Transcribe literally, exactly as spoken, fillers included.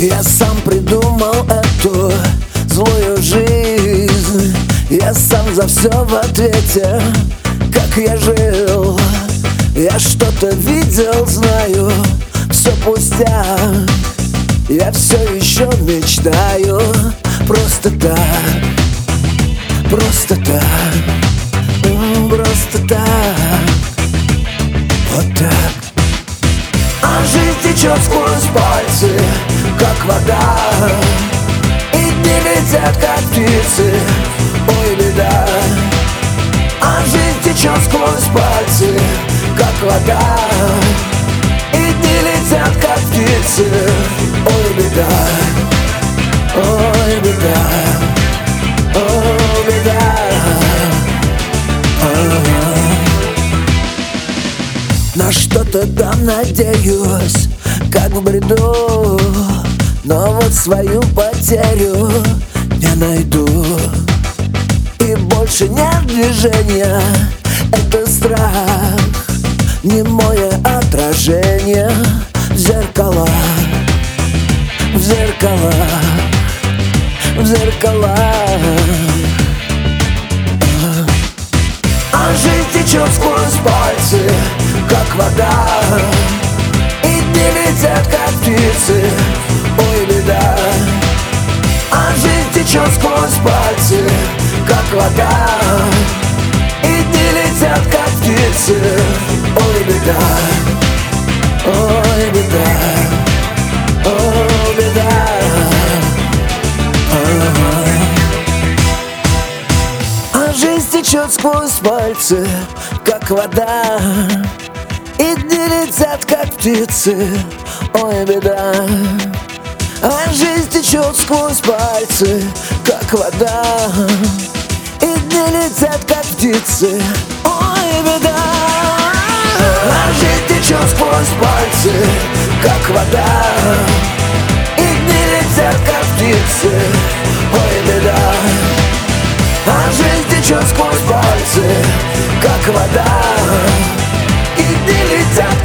Я сам придумал эту злую жизнь. Я сам за все в ответе, как я жил. Я что-то видел, знаю, все пустяк. Я все еще мечтаю, просто так, просто так, м, просто так, вот так. А жизнь течет сквозь пальцы, как вода, и дни летят, как птицы, ой, беда. А жизнь течет сквозь пальцы, как вода, и дни летят, как птицы, ой, беда, ой, беда, ой, беда. На что-то там надеюсь, как в бреду, но вот свою потерю не найду. И больше нет движения, это страх, немое отражение в зеркалах, в зеркалах, в зеркалах. А жизнь течет сквозь пальцы, как вода, и дни летят, как птицы, ой, беда. А жизнь течет сквозь пальцы, как вода, и дни летят, как птицы, ой, беда, ой, беда, ой, беда. А жизнь течет сквозь пальцы, как вода, и дни летят, как птицы, ой, беда. А жизнь течет сквозь пальцы, как вода, и дни летят, как птицы, ой, беда. А жизнь течет сквозь пальцы, как вода, и дни летят, как птицы, ой, беда. А жизнь течет сквозь пальцы, как вода, и дни летят,